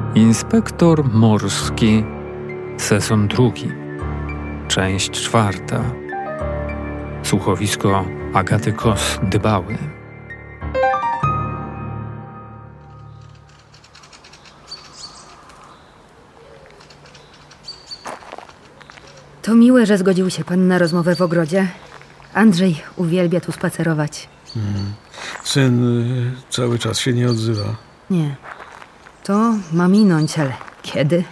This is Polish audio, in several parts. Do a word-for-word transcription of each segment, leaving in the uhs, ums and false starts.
Inspektor morski, sezon drugi, część czwarta. Słuchowisko Agaty Kos-Dybały. To miłe, że zgodził się pan na rozmowę w ogrodzie. Andrzej uwielbia tu spacerować. Hmm. Syn y, cały czas się nie odzywa. Nie. To ma minąć, ale kiedy?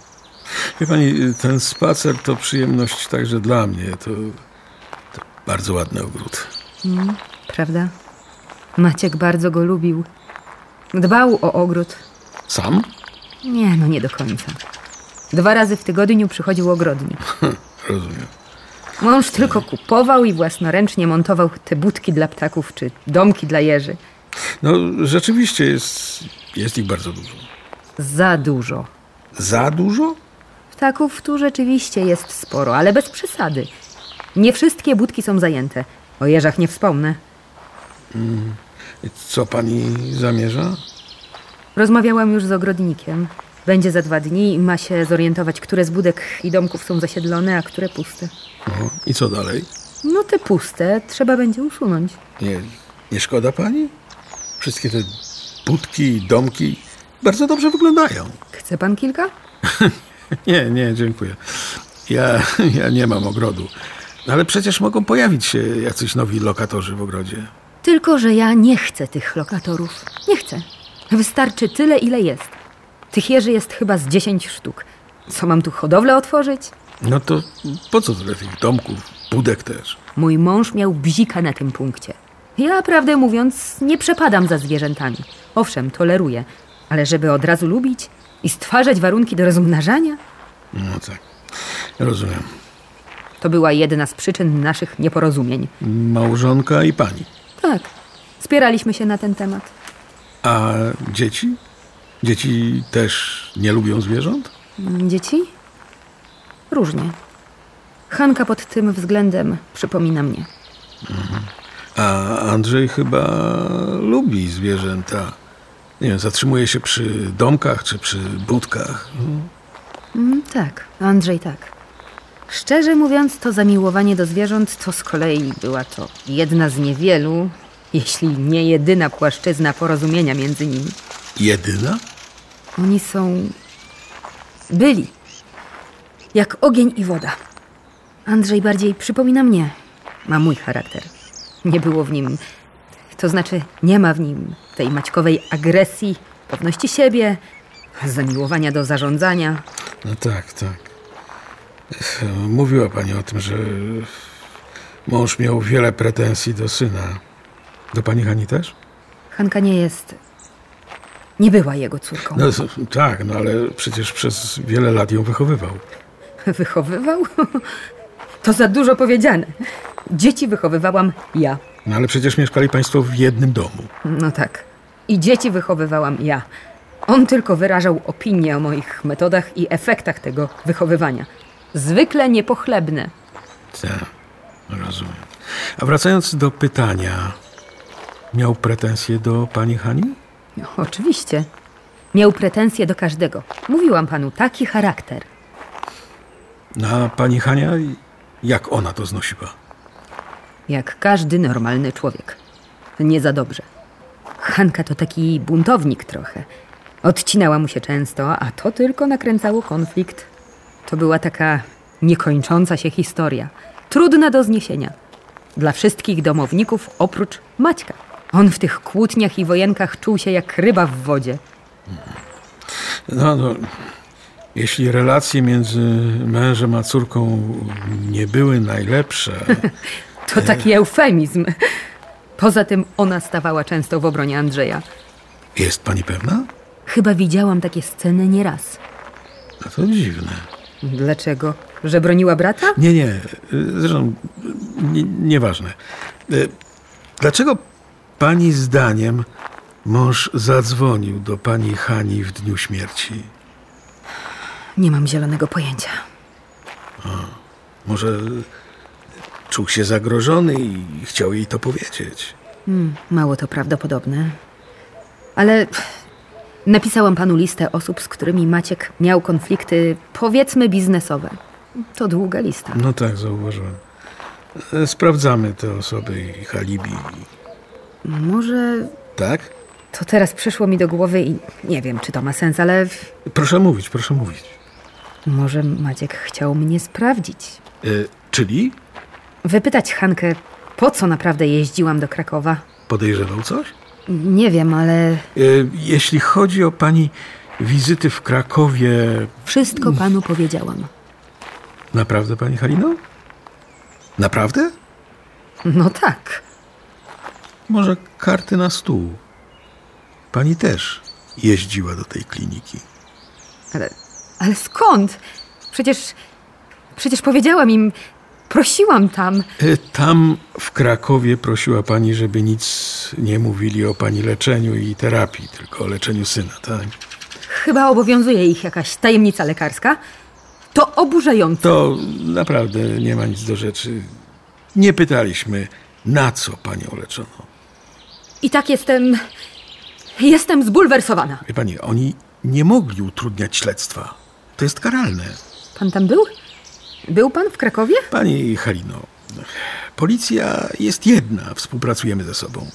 Wie pani, ten spacer to przyjemność także dla mnie. To, to bardzo ładny ogród. Mm, prawda? Maciek bardzo go lubił. Dbał o ogród. Sam? Nie, no nie do końca. Dwa razy w tygodniu przychodził ogrodnik. Rozumiem. Mąż tylko kupował i własnoręcznie montował te budki dla ptaków czy domki dla jeży. No, rzeczywiście jest, jest ich bardzo dużo. Za dużo. Za dużo? Ptaków tu rzeczywiście jest sporo, ale bez przesady. Nie wszystkie budki są zajęte. O jeżach nie wspomnę. Mm. Co pani zamierza? Rozmawiałam już z ogrodnikiem. Będzie za dwa dni i ma się zorientować, które z budek i domków są zasiedlone, a które puste. O, i co dalej? No te puste trzeba będzie usunąć. Nie, nie szkoda pani? Wszystkie te budki i domki bardzo dobrze wyglądają. Chce pan kilka? Nie, nie, dziękuję. Ja, ja nie mam ogrodu. Ale przecież mogą pojawić się jacyś nowi lokatorzy w ogrodzie. Tylko że ja nie chcę tych lokatorów. Nie chcę. Wystarczy tyle, ile jest. Tych jeży jest chyba z dziesięć sztuk. Co, mam tu hodowlę otworzyć? No to po co tyle tych domków, budek też? Mój mąż miał bzika na tym punkcie. Ja, prawdę mówiąc, nie przepadam za zwierzętami. Owszem, toleruję. Ale żeby od razu lubić i stwarzać warunki do rozmnażania? No tak, rozumiem. To była jedna z przyczyn naszych nieporozumień. Małżonka i pani? Tak, spieraliśmy się na ten temat. A dzieci? Dzieci też nie lubią zwierząt? Dzieci? Różnie. Hanka pod tym względem przypomina mnie. Mhm. A Andrzej chyba lubi zwierzęta. Nie wiem, zatrzymuje się przy domkach czy przy budkach. Mm, tak, Andrzej tak. Szczerze mówiąc, to zamiłowanie do zwierząt to z kolei była to jedna z niewielu, jeśli nie jedyna płaszczyzna porozumienia między nimi. Jedyna? Oni są... byli. Jak ogień i woda. Andrzej bardziej przypomina mnie. Ma mój charakter. Nie było w nim... To znaczy, nie ma w nim tej maćkowej agresji, pewności siebie, zamiłowania do zarządzania. No tak, tak. Mówiła pani o tym, że mąż miał wiele pretensji do syna. Do pani Hani też? Hanka nie jest... nie była jego córką. No tak, no ale przecież przez wiele lat ją wychowywał. Wychowywał? To za dużo powiedziane. Dzieci wychowywałam ja. No ale przecież mieszkali państwo w jednym domu. No tak. I dzieci wychowywałam ja. On tylko wyrażał opinię o moich metodach i efektach tego wychowywania. Zwykle niepochlebne. Tak, rozumiem. A wracając do pytania, miał pretensje do pani Hani? No, oczywiście. Miał pretensje do każdego. Mówiłam panu, taki charakter. A pani Hania, jak ona to znosiła? Jak każdy normalny człowiek. Nie za dobrze. Hanka to taki buntownik trochę. Odcinała mu się często, a to tylko nakręcało konflikt. To była taka niekończąca się historia. Trudna do zniesienia. Dla wszystkich domowników oprócz Maćka. On w tych kłótniach i wojenkach czuł się jak ryba w wodzie. No, no, jeśli relacje między mężem a córką nie były najlepsze... To taki eufemizm. Poza tym ona stawała często w obronie Andrzeja. Jest pani pewna? Chyba widziałam takie sceny nieraz. No to dziwne. Dlaczego? Że broniła brata? Nie, nie. Zresztą nie, nieważne. Dlaczego pani zdaniem mąż zadzwonił do pani Hani w dniu śmierci? Nie mam zielonego pojęcia. A, może czuł się zagrożony i chciał jej to powiedzieć. Hmm, mało to prawdopodobne. Ale Napisałam panu listę osób, z którymi Maciek miał konflikty, powiedzmy, biznesowe. To długa lista. No tak, zauważyłem. E, Sprawdzamy te osoby i ich alibi. Może Tak? to teraz przyszło mi do głowy i nie wiem, czy to ma sens, ale Proszę mówić, proszę mówić. może Maciek chciał mnie sprawdzić. E, czyli Wypytać Hankę, po co naprawdę jeździłam do Krakowa. podejrzewał coś? Nie wiem, ale E, Jeśli chodzi o pani wizyty w Krakowie, wszystko panu powiedziałam. naprawdę, pani Halino? Naprawdę? No tak. Może karty na stół. Pani też jeździła do tej kliniki. Ale, ale skąd? Przecież, przecież powiedziałam im, prosiłam tam. E, Tam w Krakowie prosiła pani, żeby nic nie mówili o pani leczeniu i terapii, tylko o leczeniu syna, tak? Chyba obowiązuje ich jakaś tajemnica lekarska. To oburzające. To naprawdę nie ma nic do rzeczy. Nie pytaliśmy, na co panią leczono. I tak jestem... Jestem zbulwersowana. Wie pani, oni nie mogli utrudniać śledztwa. To jest karalne. Pan tam był? Był pan w Krakowie? Pani Halino, policja jest jedna, współpracujemy ze sobą.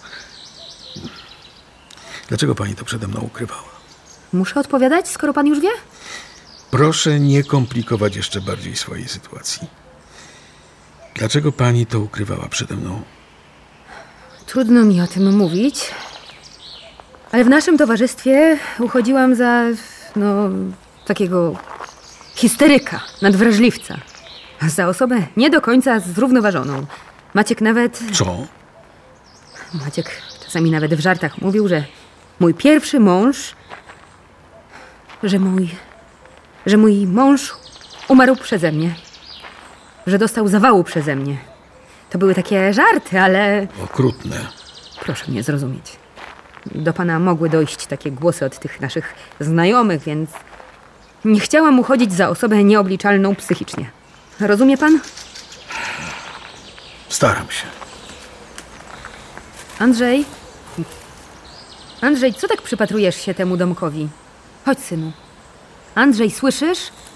Dlaczego pani to przede mną ukrywała? Muszę odpowiadać, skoro pan już wie? Proszę nie komplikować jeszcze bardziej swojej sytuacji. Dlaczego pani to ukrywała przede mną? Trudno mi o tym mówić. Ale w naszym towarzystwie uchodziłam za, no, takiego histeryka, nadwrażliwca. Za osobę nie do końca zrównoważoną. Maciek nawet... Co? Maciek czasami nawet w żartach mówił, że mój pierwszy mąż... Że mój... Że mój mąż umarł przeze mnie. Że dostał zawału przeze mnie. To były takie żarty, ale... Okrutne. Proszę mnie zrozumieć. Do pana mogły dojść takie głosy od tych naszych znajomych, więc nie chciałam uchodzić za osobę nieobliczalną psychicznie. Rozumie pan? Staram się. Andrzej? Andrzej, co tak przypatrujesz się temu domkowi? Chodź, synu. Andrzej, słyszysz?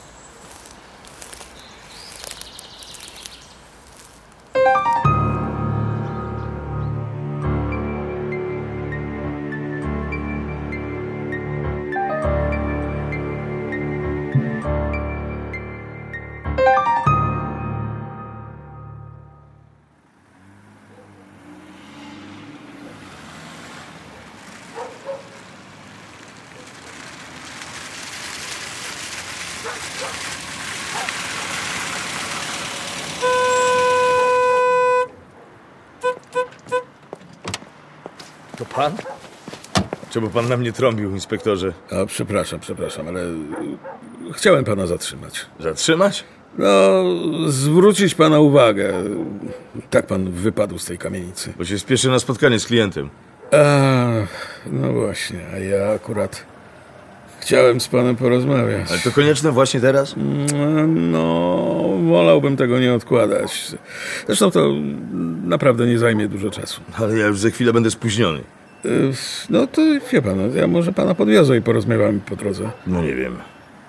To pan? Czemu pan na mnie trąbił, inspektorze? A, przepraszam, przepraszam, ale chciałem pana zatrzymać. Zatrzymać? No, zwrócić pana uwagę. Tak pan wypadł z tej kamienicy. Bo się spieszę na spotkanie z klientem. A, no właśnie, a ja akurat chciałem z panem porozmawiać. Ale to konieczne właśnie teraz? No, wolałbym tego nie odkładać. Zresztą to naprawdę nie zajmie dużo czasu. Ale ja już za chwilę będę spóźniony. Y, No to wie pan, ja może pana podwiozę i porozmawiamy po drodze. No nie wiem.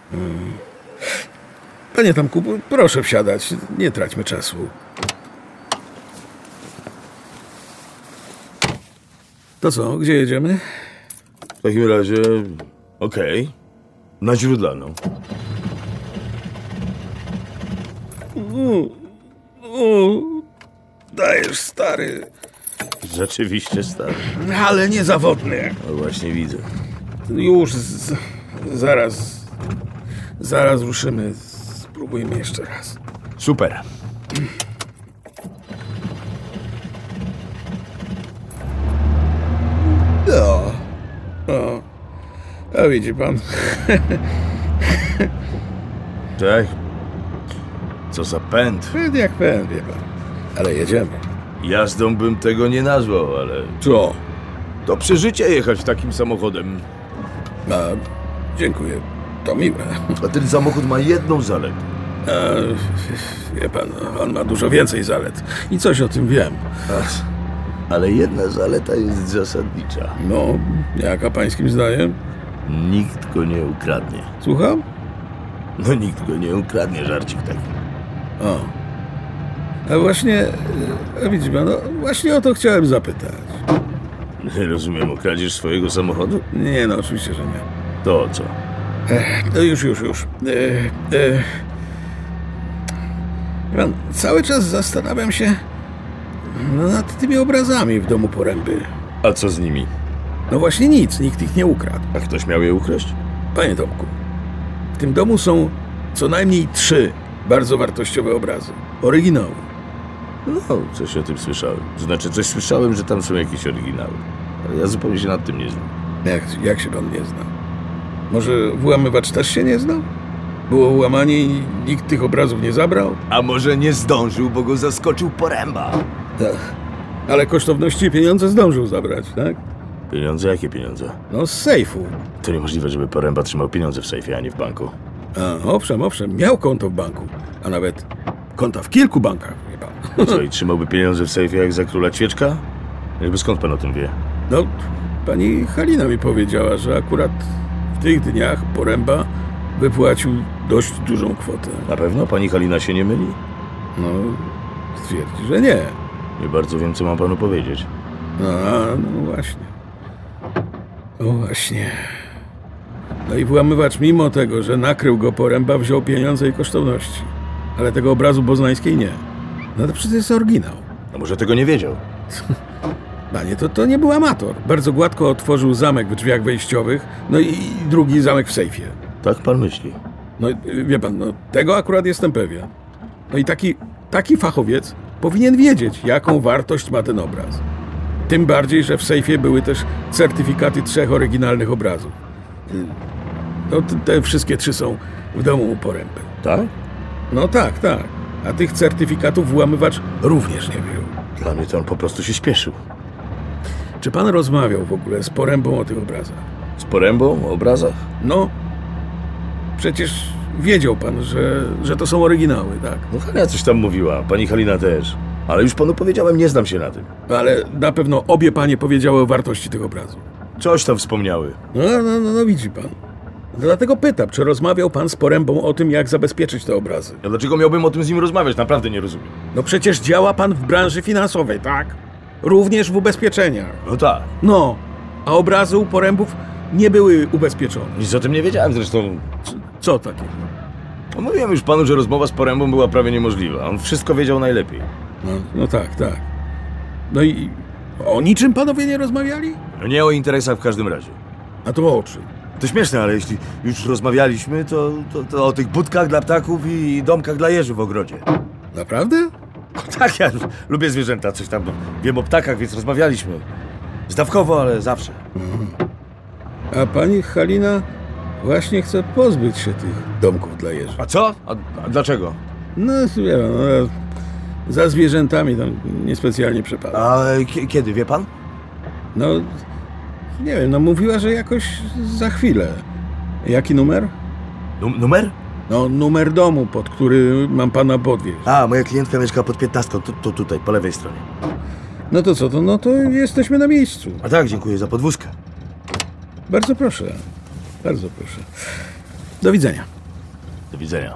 Panie Tomku, proszę wsiadać, nie traćmy czasu. To co, gdzie jedziemy? W takim razie... Okej. Na Źródlaną. U, u, dajesz, stary. Rzeczywiście stary. Ale niezawodny. No właśnie widzę. Już, z, zaraz, zaraz ruszymy. Spróbujmy jeszcze raz. Super. No, o, a widzi pan. Tak? Co za pęd. Pęd jak pęd, wie pan. Ale jedziemy. Jazdą bym tego nie nazwał, ale... Co? To przeżycie jechać takim samochodem. A, dziękuję, to miłe. A ten samochód ma jedną zaletę. A, wie pan, on ma dużo więcej zalet. I coś o tym wiem. Ale jedna zaleta jest zasadnicza. No, jaka pańskim zdaniem? Nikt go nie ukradnie. Słucham? No nikt go nie ukradnie, żarcik taki. O. A właśnie, a widzi pan, no właśnie o to chciałem zapytać. Rozumiem, okradziesz swojego samochodu? Nie, no oczywiście, że nie. To o co? Ech, no już, już, już. Ech, ech. Pan, cały czas zastanawiam się no, nad tymi obrazami w domu Poręby. A co z nimi? No właśnie nic, nikt ich nie ukradł. A ktoś miał je ukraść? Panie Tomku, w tym domu są co najmniej trzy bardzo wartościowe obrazy. Oryginały. No, coś o tym słyszałem. To znaczy, coś słyszałem, że tam są jakieś oryginały. Ale ja zupełnie się nad tym nie znam. Jak, jak się pan nie zna? Może włamywacz też się nie znał? Było włamanie i nikt tych obrazów nie zabrał? A może nie zdążył, bo go zaskoczył Poręba? Tak. Ale kosztowności i pieniądze zdążył zabrać, tak? Pieniądze? Jakie pieniądze? No z sejfu. To niemożliwe, żeby Poręba trzymał pieniądze w sejfie, a nie w banku. A, owszem, owszem, miał konto w banku. A nawet konta w kilku bankach, wie pan. Co, i trzymałby pieniądze w sejfie jak za króla Ćwieczka? Jakby skąd pan o tym wie? No, pani Halina mi powiedziała, że akurat w tych dniach Poręba wypłacił dość dużą kwotę. Na pewno? Pani Halina się nie myli? No, stwierdzi, że nie. Nie bardzo wiem, co mam panu powiedzieć. A, no właśnie. No właśnie. No i włamywacz mimo tego, że nakrył go Poręba, wziął pieniądze i kosztowności. Ale tego obrazu boznańskiej nie. No to przecież jest oryginał. A może tego nie wiedział? Panie, to, to nie był amator. Bardzo gładko otworzył zamek w drzwiach wejściowych, no i drugi zamek w sejfie. Tak pan myśli? No wie pan, no tego akurat jestem pewien. No i taki, taki fachowiec powinien wiedzieć, jaką wartość ma ten obraz. Tym bardziej, że w sejfie były też certyfikaty trzech oryginalnych obrazów. No te, te wszystkie trzy są w domu u Poręby. Tak? No tak, tak. A tych certyfikatów włamywacz również nie wziął. Dla mnie to on po prostu się śpieszył. Czy pan rozmawiał w ogóle z Porębą o tych obrazach? Z Porębą o obrazach? No, przecież wiedział pan, że, że to są oryginały, tak? No Halina coś tam mówiła, pani Halina też. Ale już panu powiedziałem, nie znam się na tym. Ale na pewno obie panie powiedziały o wartości tych obrazów. Coś tam wspomniały. No, no, no, no widzi pan. Dlatego pytam, czy rozmawiał pan z Porębą o tym, jak zabezpieczyć te obrazy? Ja dlaczego miałbym o tym z nim rozmawiać? Naprawdę nie rozumiem. No przecież działa pan w branży finansowej, tak? Również w ubezpieczeniach. No tak. No, a obrazy u Porębów nie były ubezpieczone. Nic o tym nie wiedziałem zresztą. Co takiego? No, mówiłem już panu, że rozmowa z Porębą była prawie niemożliwa. On wszystko wiedział najlepiej. No, no tak, tak. No i o niczym panowie nie rozmawiali? No nie o interesach w każdym razie. A to o czym? To śmieszne, ale jeśli już rozmawialiśmy, to, to, to o tych budkach dla ptaków i domkach dla jeży w ogrodzie. Naprawdę? Tak, ja lubię zwierzęta, coś tam wiem o ptakach, więc rozmawialiśmy. Zdawkowo, ale zawsze. Mhm. A pani Halina właśnie chce pozbyć się tych domków dla jeży. A co? A, a dlaczego? No, wie pan, no, za zwierzętami tam niespecjalnie przepada. A k- kiedy, wie pan? No, nie wiem, no mówiła, że jakoś za chwilę. Jaki numer? Num- numer? No, numer domu, pod który mam pana podwieźć. A, moja klientka mieszka pod piętnastką, to, to tutaj, po lewej stronie. No to co, to, no to jesteśmy na miejscu. A tak, dziękuję za podwózkę. Bardzo proszę, bardzo proszę. Do widzenia. Do widzenia.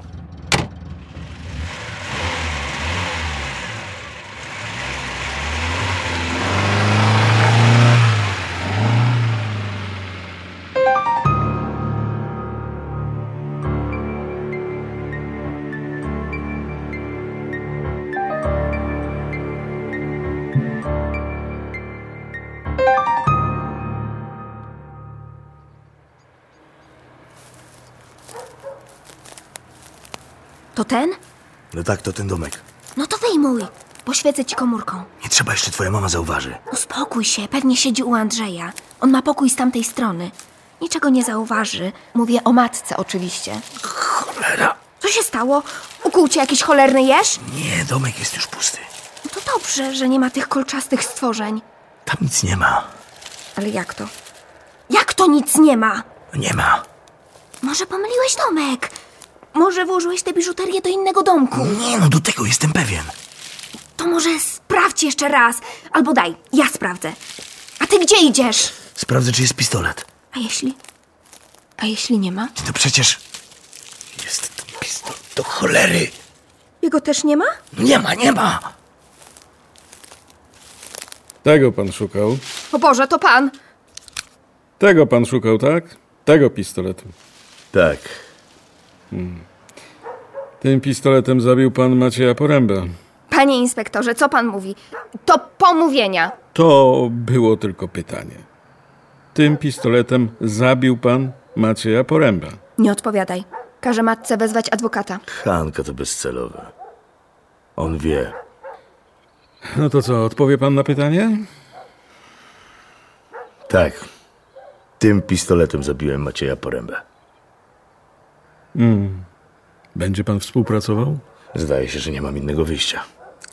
To ten? No tak, to ten domek. No to wyjmuj. Poświecę ci komórką. Nie trzeba, jeszcze twoja mama zauważy. Uspokój się, pewnie siedzi u Andrzeja. On ma pokój z tamtej strony. Niczego nie zauważy. Mówię o matce oczywiście. Cholera! Co się stało? Ukuł cię jakiś cholerny jeż? Nie, domek jest już pusty. No to dobrze, że nie ma tych kolczastych stworzeń. Tam nic nie ma. Ale jak to? Jak to nic nie ma? Nie ma. Może pomyliłeś domek? Może włożyłeś tę biżuterię do innego domku? Nie, no do tego jestem pewien. To może sprawdź jeszcze raz. Albo daj, ja sprawdzę. A ty gdzie idziesz? Sprawdzę, czy jest pistolet. A jeśli? A jeśli nie ma? To przecież jest to pistolet do cholery. Jego też nie ma? Nie ma, nie ma. Tego pan szukał? O Boże, to pan! Tego pan szukał, tak? Tego pistoletu. Tak. Tym pistoletem zabił pan Macieja Porębę. Panie inspektorze, co pan mówi? To pomówienia. To było tylko pytanie. Tym pistoletem zabił pan Macieja Porębę. Nie odpowiadaj. Każę matce wezwać adwokata. Hanka to bezcelowe. On wie. No to co, odpowie pan na pytanie? Tak. Tym pistoletem zabiłem Macieja Porębę. Będzie pan współpracował? Zdaje się, że nie mam innego wyjścia.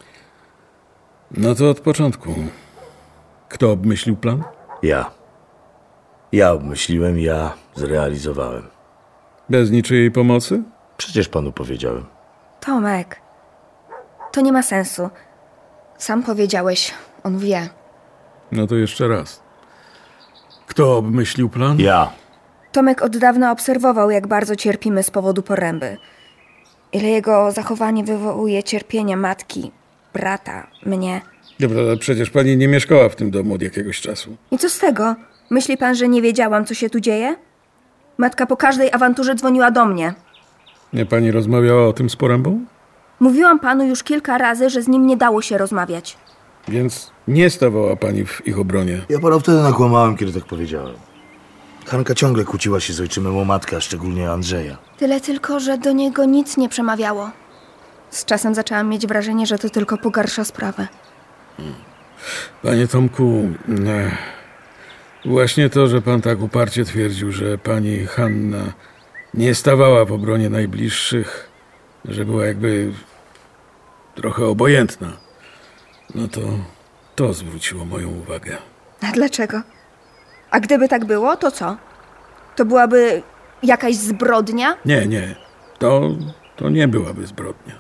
No to od początku. Kto obmyślił plan? Ja. Ja obmyśliłem, ja zrealizowałem. Bez niczyjej pomocy? Przecież panu powiedziałem. Tomek, to nie ma sensu. Sam powiedziałeś, on wie. No to jeszcze raz. Kto obmyślił plan? Ja. Tomek od dawna obserwował, jak bardzo cierpimy z powodu Poręby. Ile jego zachowanie wywołuje cierpienia matki, brata, mnie. Dobra, ale przecież pani nie mieszkała w tym domu od jakiegoś czasu. I co z tego? Myśli pan, że nie wiedziałam, co się tu dzieje? Matka po każdej awanturze dzwoniła do mnie. Nie pani rozmawiała o tym z Porębą? Mówiłam panu już kilka razy, że z nim nie dało się rozmawiać. Więc nie stawała pani w ich obronie. Ja pana wtedy nakłamałem, kiedy tak powiedziałem. Hanka ciągle kłóciła się z ojczymem o matkę, a szczególnie Andrzeja. Tyle tylko, że do niego nic nie przemawiało. Z czasem zaczęłam mieć wrażenie, że to tylko pogarsza sprawę. Panie Tomku, e, właśnie to, że pan tak uparcie twierdził, że pani Hanna nie stawała w obronie najbliższych, że była jakby trochę obojętna, no to to zwróciło moją uwagę. A dlaczego? A gdyby tak było, to co? To byłaby jakaś zbrodnia? Nie, nie, to, to nie byłaby zbrodnia.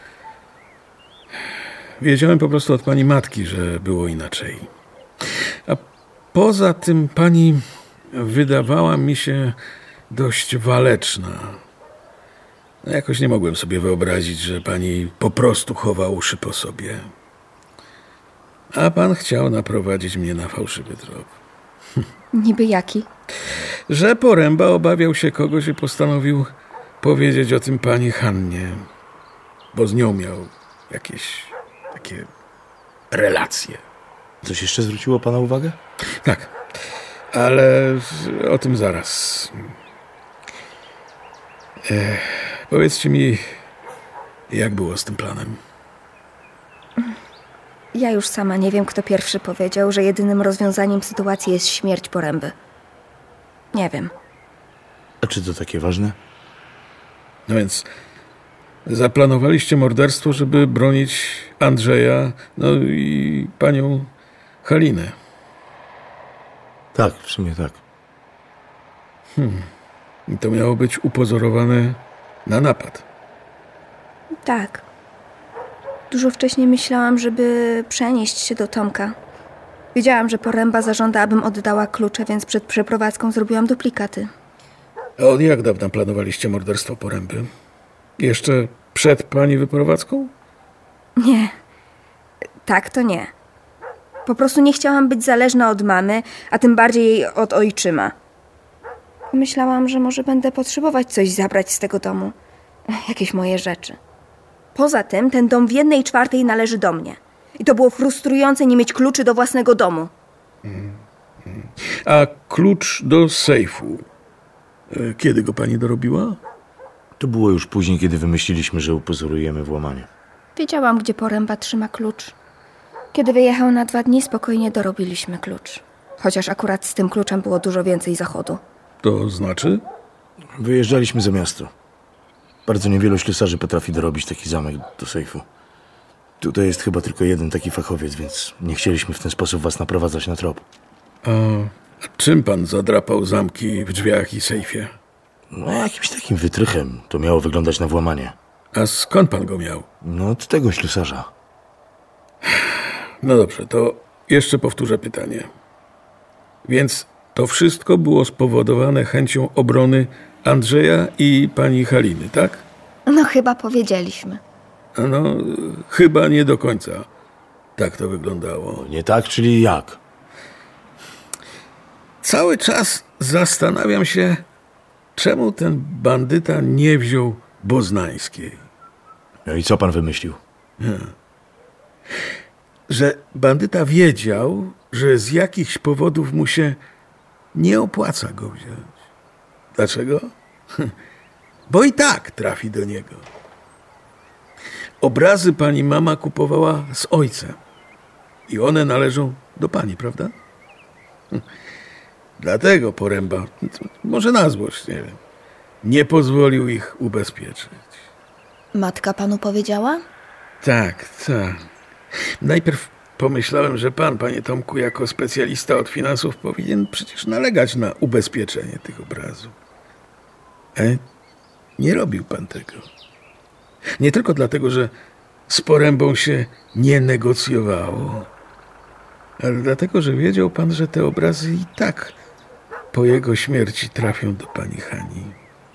Wiedziałem po prostu od pani matki, że było inaczej. A poza tym pani wydawała mi się dość waleczna. No jakoś nie mogłem sobie wyobrazić, że pani po prostu chowa uszy po sobie. A pan chciał naprowadzić mnie na fałszywy trop. Niby jaki? Że Poręba obawiał się kogoś i postanowił powiedzieć o tym pani Hannie, bo z nią miał jakieś takie relacje. Coś jeszcze zwróciło pana uwagę? Tak, ale o tym zaraz. E, powiedzcie mi, jak było z tym planem? Ja już sama nie wiem, kto pierwszy powiedział, że jedynym rozwiązaniem sytuacji jest śmierć Poręby. Nie wiem. A czy to takie ważne? No więc zaplanowaliście morderstwo, żeby bronić Andrzeja, no i panią Halinę. Tak, w sumie tak. I to miało być upozorowane na napad. Tak. Dużo wcześniej myślałam, żeby przenieść się do Tomka. Wiedziałam, że Poręba zażąda, abym oddała klucze, więc przed przeprowadzką zrobiłam duplikaty. A od jak dawna planowaliście morderstwo Poręby? Jeszcze przed pani wyprowadzką? Nie. Tak, to nie. Po prostu nie chciałam być zależna od mamy, a tym bardziej od ojczyma. Pomyślałam, że może będę potrzebować coś zabrać z tego domu. Jakieś moje rzeczy. Poza tym ten dom w jednej czwartej należy do mnie. I to było frustrujące nie mieć kluczy do własnego domu. A klucz do sejfu, e, kiedy go pani dorobiła? To było już później, kiedy wymyśliliśmy, że upozorujemy włamanie. Wiedziałam, gdzie Poręba trzyma klucz. Kiedy wyjechał na dwa dni, spokojnie dorobiliśmy klucz. Chociaż akurat z tym kluczem było dużo więcej zachodu. To znaczy? Wyjeżdżaliśmy za miasto. Bardzo niewielu ślusarzy potrafi dorobić taki zamek do sejfu. Tutaj jest chyba tylko jeden taki fachowiec, więc nie chcieliśmy w ten sposób was naprowadzać na trop. A, a czym pan zadrapał zamki w drzwiach i sejfie? No jakimś takim wytrychem. To miało wyglądać na włamanie. A skąd pan go miał? No od tego ślusarza. No dobrze, to jeszcze powtórzę pytanie. Więc To wszystko było spowodowane chęcią obrony Andrzeja i pani Haliny, tak? No chyba powiedzieliśmy. No, chyba nie do końca. Tak to wyglądało. Nie tak, czyli jak? Cały czas zastanawiam się, czemu ten bandyta nie wziął Boznańskiej. No i co pan wymyślił? Że bandyta wiedział, że z jakichś powodów mu się nie opłaca go wziąć. Dlaczego? Bo i tak trafi do niego. Obrazy pani mama kupowała z ojcem. I one należą do pani, prawda? Dlatego Poręba, może na złość, nie wiem, nie pozwolił ich ubezpieczyć. Matka panu powiedziała? Tak, tak. Najpierw pomyślałem, że pan, panie Tomku, jako specjalista od finansów powinien przecież nalegać na ubezpieczenie tych obrazów. Ale nie robił pan tego. Nie tylko dlatego, że z Porębą się nie negocjowało, ale dlatego, że wiedział pan, że te obrazy i tak po jego śmierci trafią do pani Hani.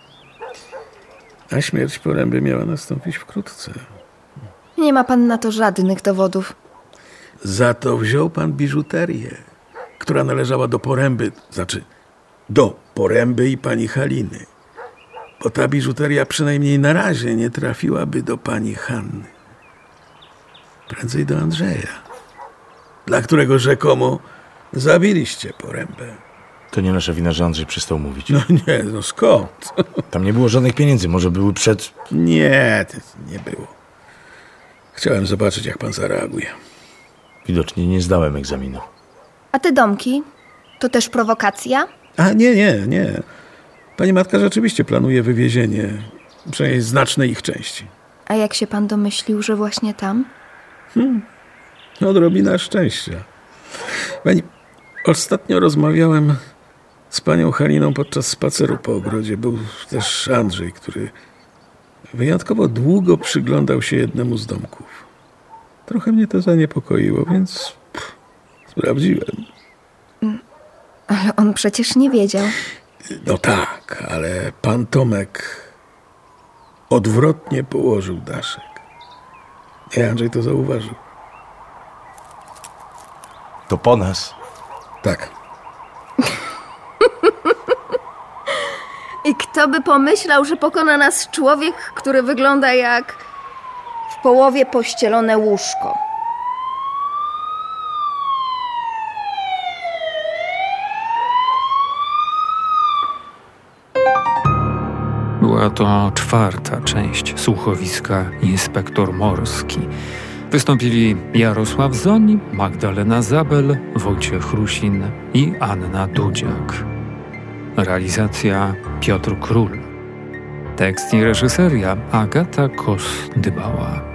A śmierć Poręby miała nastąpić wkrótce. Nie ma pan na to żadnych dowodów. Za to wziął pan biżuterię, która należała do Poręby, znaczy do Poręby i pani Haliny. Bo ta biżuteria przynajmniej na razie nie trafiłaby do pani Hanny. Prędzej do Andrzeja, dla którego rzekomo zabiliście Porębę. To nie nasza wina, że Andrzej przestał mówić. No nie, no skąd? Tam nie było żadnych pieniędzy, może były przed... Nie, nie było. Chciałem zobaczyć, jak pan zareaguje. Widocznie nie zdałem egzaminu. A te domki? To też prowokacja? A nie, nie, nie. Pani matka rzeczywiście planuje wywiezienie, przynajmniej znacznej ich części. A jak się pan domyślił, że właśnie tam? Hmm. Odrobina szczęścia. Pani, ostatnio rozmawiałem z panią Haliną podczas spaceru po ogrodzie. Był też Andrzej, który wyjątkowo długo przyglądał się jednemu z domków. Trochę mnie to zaniepokoiło, więc pff, sprawdziłem. Ale on przecież nie wiedział. No tak, ale pan Tomek odwrotnie położył daszek. I Andrzej to zauważył. To po nas. Tak. I kto by pomyślał, że pokona nas człowiek, który wygląda jak w połowie pościelone łóżko. Była to czwarta część słuchowiska Inspektor Morski. Wystąpili Jarosław Zoń, Magdalena Zabel, Wojciech Rusin i Anna Dudziak. Realizacja Piotr Król. Tekst i reżyseria Agata Kos-Dybała.